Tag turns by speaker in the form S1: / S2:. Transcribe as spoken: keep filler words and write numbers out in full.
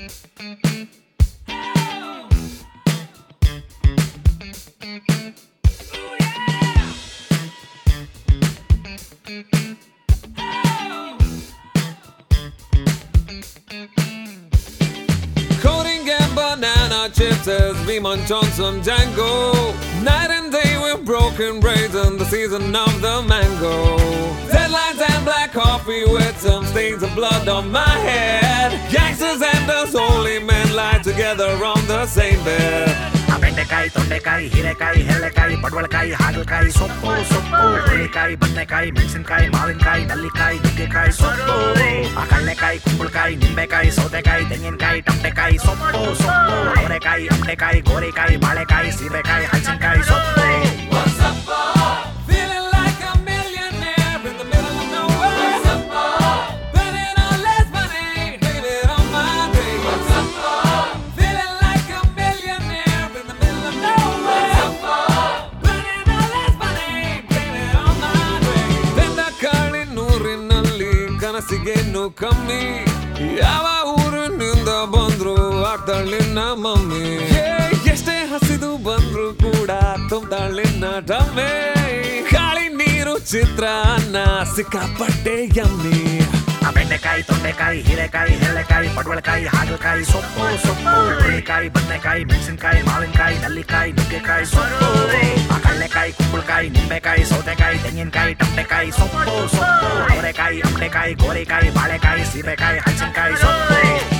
S1: Coating and banana chips as we munch on some Django. Night and day we're broken braids in the season of the mango. Deadlines and black coffee with some stains of blood on my head. Gangsters and us holy men lie together on the same bed.
S2: ಬೆಂಡೆಕಾಯಿ ತೊಂಡೆಕಾಯಿ ಹೀರೆಕಾಯಿ ಹೆರಳೆಕಾಯಿ ಪಡವಲಕಾಯಿ ಹಾಗಲಕಾಯಿ ಸೊಪ್ಪು ಸೊಪ್ಪು ಹುಳಿಕಾಯಿ ಬದನೆಕಾಯಿ ಮೆಣಸಿನಕಾಯಿ ಮಾವಿನಕಾಯಿ ನಲ್ಲಿಕಾಯಿ ನುಗ್ಗೆಕಾಯಿ ಸೊಪ್ಪು ಆ ಕಡಲೆಕಾಯಿ ಕುಂಬಳಕಾಯಿ ನಿಂಬೆಕಾಯಿ ಸೌತೆಕಾಯಿ ತೆಂಗಿನಕಾಯಿ ಟಮಟೆಕಾಯಿ ಸೊಪ್ಪು ಸೊಪ್ಪು ಅವರೆಕಾಯಿ ಅಮಟೆಕಾಯಿ ಗೋರೆಕಾಯಿ ಬಾಳೆಕಾಯಿ ಸೀಬೆಕಾಯಿ ಹಲಸಿನಕಾಯಿ ಸೊಪ್ಪು
S1: Feeling like a millionaire in the middle of nowhere. Spending all this money, leave it on my day. Feeling like a millionaire in the middle of nowhere. Spending all this money, leave it on my day. ಬೆಂದಕಾಳಿ ನೂರಿನಲ್ಲಿ ಕನಸಿಗೇನು ಕಮ್ಮಿ ಯಾವ ಊರಿನಿಂದ ಬಂದ್ರು ಆಗ್ತಾಳಿನ mummy ಎಷ್ಟೇ ಹಸಿದು ಬಂದ್ರು ಕೂಡ ತುಂಬ್ತಾಳಿನ ಟಮ್ಮೆ ಗಾಳಿ ನೀರು ಚಿತ್ರಾನ್ನ ಸಿಕ್ಕಾಪಟ್ಟೆ ಯಮ್ಮಿ
S2: ಆ ಬೆಂಡೆಕಾಯಿ ತೊಂಡೆಕಾಯಿ ಹೀರೆಕಾಯಿ ಹೆರಳೆಕಾಯಿ ಪಡವಲಕಾಯಿ ಹಾಗಲಕಾಯಿ ಸೊಪ್ಪು ಸೊಪ್ಪು ಹುಳಿಕಾಯಿ ಬದನೆಕಾಯಿ ಮೆಣಸಿನಕಾಯಿ ಮಾವಿನಕಾಯಿ ನಲ್ಲಿಕಾಯಿ ನುಗ್ಗೆಕಾಯಿ ಸೊಪ್ಪು ಆ ಕಡಲೆಕಾಯಿ ಕುಂಬಳಕಾಯಿ ನಿಂಬೆಕಾಯಿ ಸೌತೆಕಾಯಿ ತೆಂಗಿನಕಾಯಿ ಟಮಟೆಕಾಯಿ ಸೊಪ್ಪು ಸೊಪ್ಪು ಅವರೆಕಾಯಿ ಅಮಟೆಕಾಯಿ ಗೋರೆಕಾಯಿ ಬಾಳೆಕಾಯಿ ಸೀಬೆಕಾಯಿ ಹಲಸಿನಕಾಯಿ ಸೊಪ್ಪು